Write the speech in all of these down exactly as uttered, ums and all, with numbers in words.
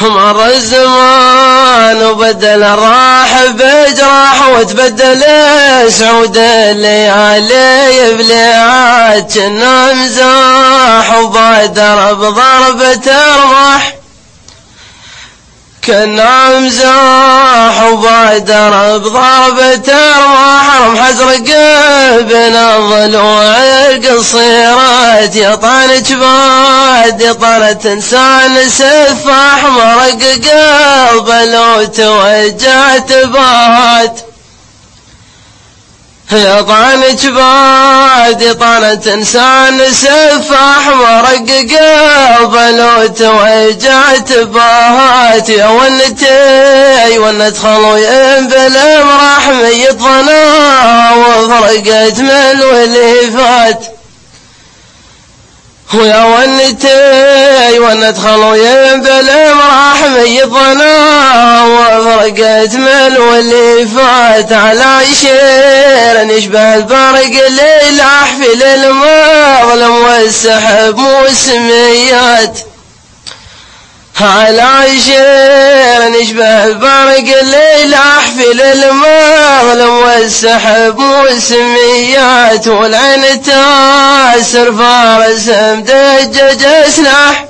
مر الزمان وبدل الراح بجراح، وتبدل سعود الليالي بليعات. جنا مزاح وبادر بضربة رمح، كنا مزاح وبادر بضربة رمح. رمح ازرق بين الضلوع القصيرات، يا طال جباد يا طالت انسان سفاح. مرق قلب لو توجعت بات، يا طال جباد يا طالت انسان سفاح. مرق قلب لو توجعت بات. يا ونتي ونت خلوي بالمراح، ميت ظنا وفرقت من الولي فات. ويا ونتي ونت خلوي بالمراح، ميت ظنا وفرقت من الولي فات. على شير يشبه البرق اللي لاح في للمظلم والسحب موسميات. على شير يشبه البرق اللي لاح في للمظلم والسحب موسميات. والعين تاسر فارس مدجج سلاح،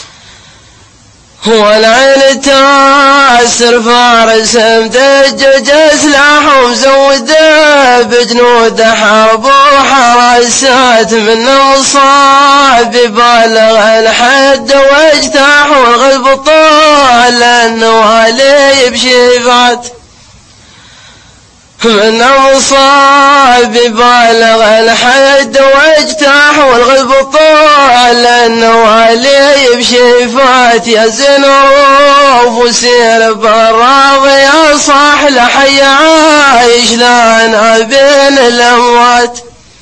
والعين تاسر فارس مدجج سلاح. ومزود بجنود حرب وحراسات، من مصاب بالغ الحد واجتاح. والغلب طال النوالي بشيفات، من مصاب بالغ الحد واجتاح. والغلب طال النوالي بشيفات. يا زين روف وسير بالراضي يا صاح، لحي عايش لنا بين الاموات.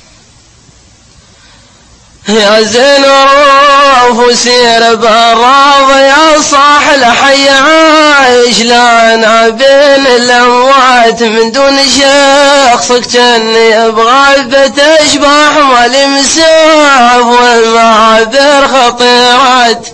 يا زين روف وسير بالراضي يا صاح، لحي عايش لنا بين الاموات. من دون شخصك جني بغابة اشباح، مالي مساف والمعابر خطيرات.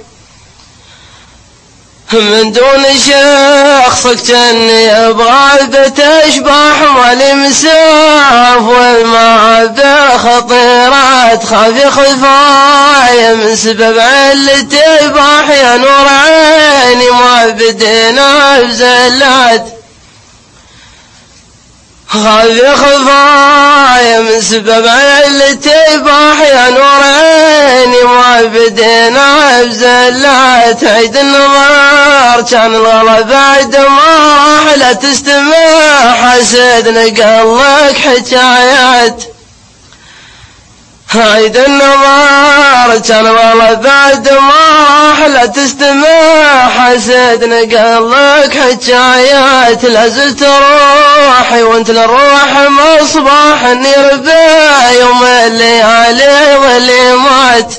من دون شخصك جني بغابة اشباح، مالي مساف والمعابر خطيرات. خافي خفايا من سبب علتي باح، يا نور عيني ما بدينا بزلات. خافي خفايا من سبب علتي باح، يا نور عيني ما بدينا بزلات. عيد النظر كان الغلا بعد ما راح، لا تستمع حسد نقلك حكايات. عيد النظر كان الغلا بعد ما راح، لا تستمع حسد نقلك حكايات. لا زلت روحي وانت للروح مصباح، اني ربا يوم الليالي ظلمات.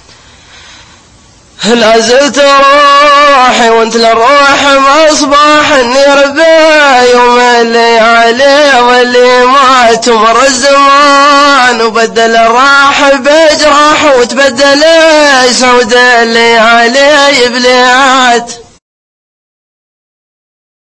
لا زلت روحي وانت للروح مصباح، اني ربا يوم الليالي ظلمات. ومر الزمان وبدل الراح بجراح، وتبدل سعود الليالي بليعات.